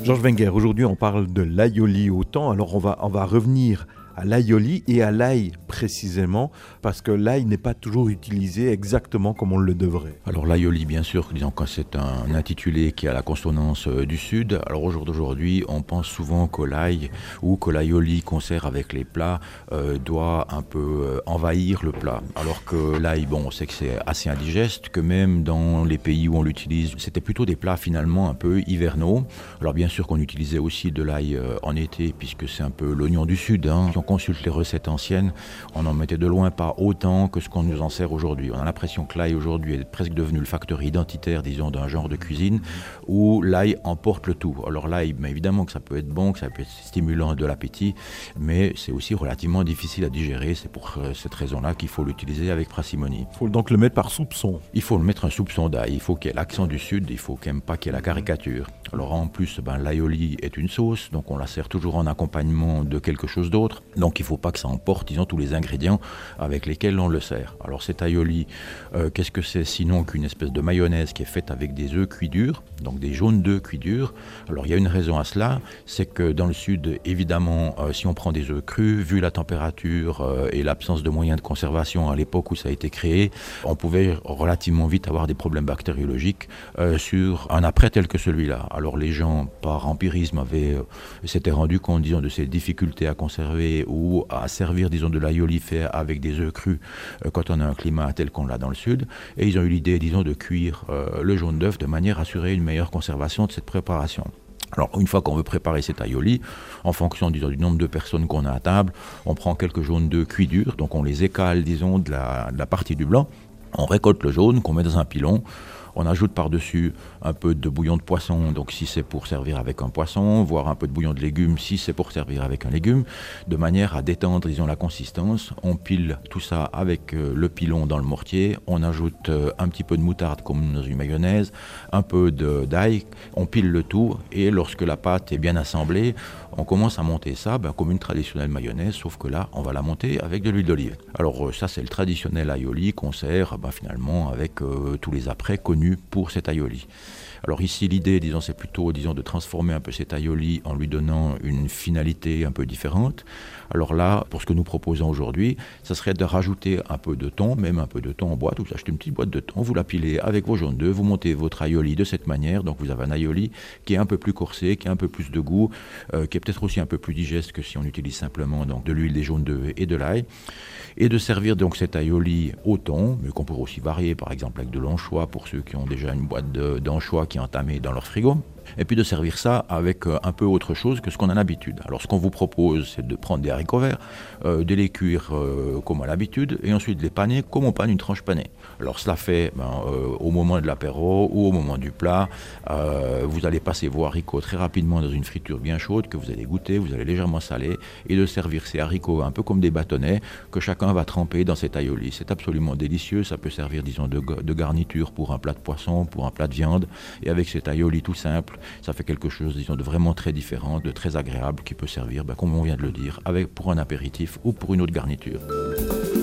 Georges Wenger, aujourd'hui on parle de l'aioli au thon, alors on va revenir à l'aioli et à l'ail précisément, parce que l'ail n'est pas toujours utilisé exactement comme on le devrait. Alors l'aioli, bien sûr, disons que c'est un intitulé qui a la consonance du sud. Alors au jour d'aujourd'hui, on pense souvent que l'ail ou que l'aioli qu'on sert avec les plats doit un peu envahir le plat. Alors que l'ail, bon, on sait que c'est assez indigeste, que même dans les pays où on l'utilise, c'était plutôt des plats finalement un peu hivernaux. Alors bien sûr qu'on utilisait aussi de l'ail en été, puisque c'est un peu l'oignon du sud, hein. Si on consulte les recettes anciennes, on en mettait de loin pas autant que ce qu'on nous en sert aujourd'hui. On a l'impression que l'ail aujourd'hui est presque devenu le facteur identitaire, disons, d'un genre de cuisine où l'ail emporte le tout. Alors l'ail, mais évidemment que ça peut être bon, que ça peut être stimulant de l'appétit, mais c'est aussi relativement difficile à digérer. C'est pour cette raison-là qu'il faut l'utiliser avec parcimonie. Il faut donc le mettre par soupçon. Il faut le mettre un soupçon d'ail, il faut qu'il y ait l'accent du sud, il faut quand même pas qu'il y ait la caricature. Alors en plus, l'aioli est une sauce, donc on la sert toujours en accompagnement de quelque chose d'autre. Donc il ne faut pas que ça emporte, disons, tous les ingrédients avec lesquels on le sert. Alors cet aioli, qu'est-ce que c'est sinon qu'une espèce de mayonnaise qui est faite avec des œufs cuits durs, donc des jaunes d'œufs cuits durs. Alors il y a une raison à cela, c'est que dans le sud, évidemment, si on prend des œufs crus, vu la température et l'absence de moyens de conservation à l'époque où ça a été créé, on pouvait relativement vite avoir des problèmes bactériologiques sur un après tel que celui-là. Alors les gens, par empirisme, s'étaient rendus compte, disons, de ces difficultés à conserver ou à servir, disons, de l'aioli fait avec des œufs crus quand on a un climat tel qu'on l'a dans le sud. Et ils ont eu l'idée, disons, de cuire le jaune d'œuf de manière à assurer une meilleure conservation de cette préparation. Alors, une fois qu'on veut préparer cet aioli, en fonction, disons, du nombre de personnes qu'on a à table, on prend quelques jaunes d'œufs cuits durs, donc on les écale, disons, de la partie du blanc. On récolte le jaune qu'on met dans un pilon. On ajoute par-dessus un peu de bouillon de poisson, donc si c'est pour servir avec un poisson, voire un peu de bouillon de légumes si c'est pour servir avec un légume, de manière à détendre, disons, la consistance. On pile tout ça avec le pilon dans le mortier, on ajoute un petit peu de moutarde comme dans une mayonnaise, un peu d'ail, on pile le tout et lorsque la pâte est bien assemblée, on commence à monter ça comme une traditionnelle mayonnaise, sauf que là, on va la monter avec de l'huile d'olive. Alors ça, c'est le traditionnel aioli qu'on sert finalement avec tous les apprêts connus pour cet aioli. Alors ici, l'idée, disons, c'est plutôt, disons, de transformer un peu cet aioli en lui donnant une finalité un peu différente. Alors là, pour ce que nous proposons aujourd'hui, ça serait de rajouter un peu de thon, même un peu de thon en boîte. Vous achetez une petite boîte de thon, vous la pilez avec vos jaunes d'œufs, vous montez votre aioli de cette manière. Donc vous avez un aioli qui est un peu plus corsé, qui a un peu plus de goût, qui est peut-être aussi un peu plus digeste que si on utilise simplement donc, de l'huile, des jaunes d'œufs et de l'ail. Et de servir donc cet aioli au thon, mais qu'on pourrait aussi varier, par exemple avec de l'anchois pour ceux qui ont déjà une boîte d'anchois qui est entamée dans leur frigo. Et puis de servir ça avec un peu autre chose que ce qu'on a l'habitude. Alors ce qu'on vous propose, c'est de prendre des haricots verts, de les cuire comme à l'habitude, et ensuite de les paner comme on panne une tranche panée. Alors cela fait au moment de l'apéro ou au moment du plat, vous allez passer vos haricots très rapidement dans une friture bien chaude que vous allez goûter, vous allez légèrement saler, et de servir ces haricots un peu comme des bâtonnets que chacun va tremper dans cet aioli. C'est absolument délicieux, ça peut servir, disons, de garniture pour un plat de poisson, pour un plat de viande, et avec cet aioli tout simple, ça fait quelque chose, disons, de vraiment très différent, de très agréable, qui peut servir, comme on vient de le dire, pour un apéritif ou pour une autre garniture.